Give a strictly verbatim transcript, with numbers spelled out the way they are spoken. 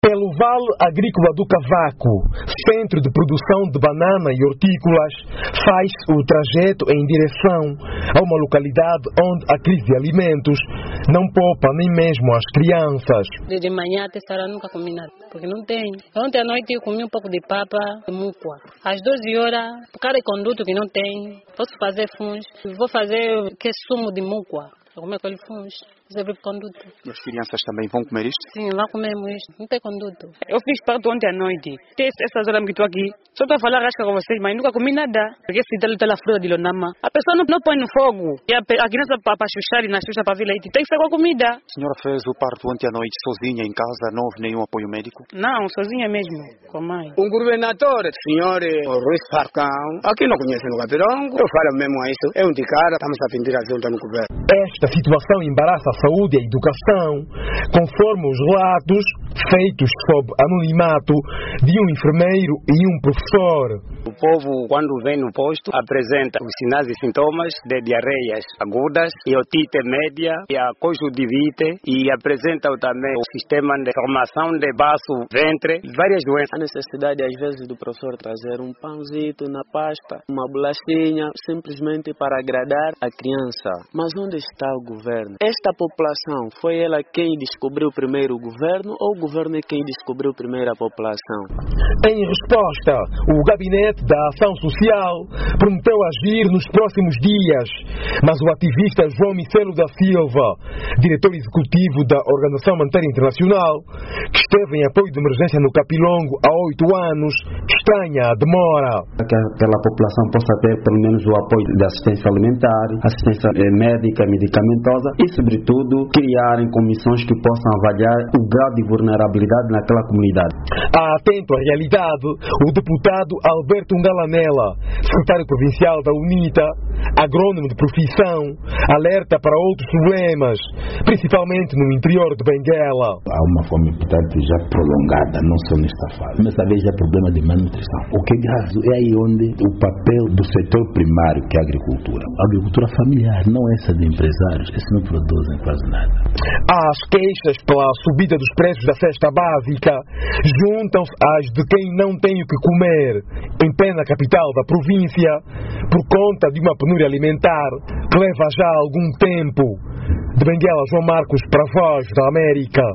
Pelo Vale Agrícola do Cavaco, centro de produção de banana e hortícolas, faz o trajeto em direção a uma localidade onde a crise de alimentos não poupa nem mesmo as crianças. Desde manhã até esta hora nunca comi nada, porque não tem. Ontem à noite eu comi um pouco de papa e mucua. Às doze horas, por cada conduto que não tem, posso fazer funs. Vou fazer que sumo de mucua. Como é que ele funs? Sobre conduto. E as crianças também vão comer isto? Sim, lá comemos isto. Não tem conduto. Eu fiz parto ontem à noite. Até essas horas que estou aqui. Só estou a falar rasca com vocês, mas nunca comi nada. Porque se está lá fruta de lonama. A pessoa não, não põe no fogo. E a, a criança para chuchar e na chucha para vir leite. Tem que ser com a comida. A senhora fez o parto ontem à noite sozinha em casa? Não houve nenhum apoio médico? Não, sozinha mesmo. Com a mãe. Um governador, senhor Ruiz Farcão. Aqui não conhece no Gabirongo. Eu falo mesmo isso. É um de cara. Estamos a pedir a junta no governo. Esta situação embaraça a saúde e a educação, conforme os relatos feitos sob anonimato de um enfermeiro e um professor. O povo, quando vem no posto, apresenta os sinais e sintomas de diarreias agudas, e otite média, e a conjuntivite, e apresentam também o sistema de formação de baço, ventre, várias doenças. A necessidade, às vezes, do professor trazer um pãozito na pasta, uma bolachinha, simplesmente para agradar a criança. Mas onde está o governo? Esta população, foi ela quem descobriu primeiro o governo, ou o governo é quem descobriu primeiro a população? Em resposta, o Gabinete da Ação Social prometeu agir nos próximos dias, mas o ativista João Micelo da Silva, diretor executivo da Organização Humanitária Internacional, que esteve em apoio de emergência no Capilongo há oito anos, estranha a demora. Que aquela população possa ter pelo menos o apoio de assistência alimentar, assistência médica, medicamentosa e, sobretudo, criarem comissões que possam avaliar o grau de vulnerabilidade naquela comunidade. Atento à realidade, o deputado Alberto Ngalanela, secretário provincial da UNITA, agrônomo de profissão, alerta para outros problemas, principalmente no interior de Benguela. Há uma fome, portanto, já prolongada, não só nesta fase, mas talvez já problema de malnutrição. O que é grave é aí onde o papel do setor primário, que é a agricultura. A agricultura familiar, não essa de empresários, esses não produzem quase nada. As queixas pela subida dos preços da cesta básica juntam-se às de quem não tem o que comer, em plena capital da província, por conta de uma penúria alimentar que leva já algum tempo. De Benguela, João Marcos, para a Voz da América.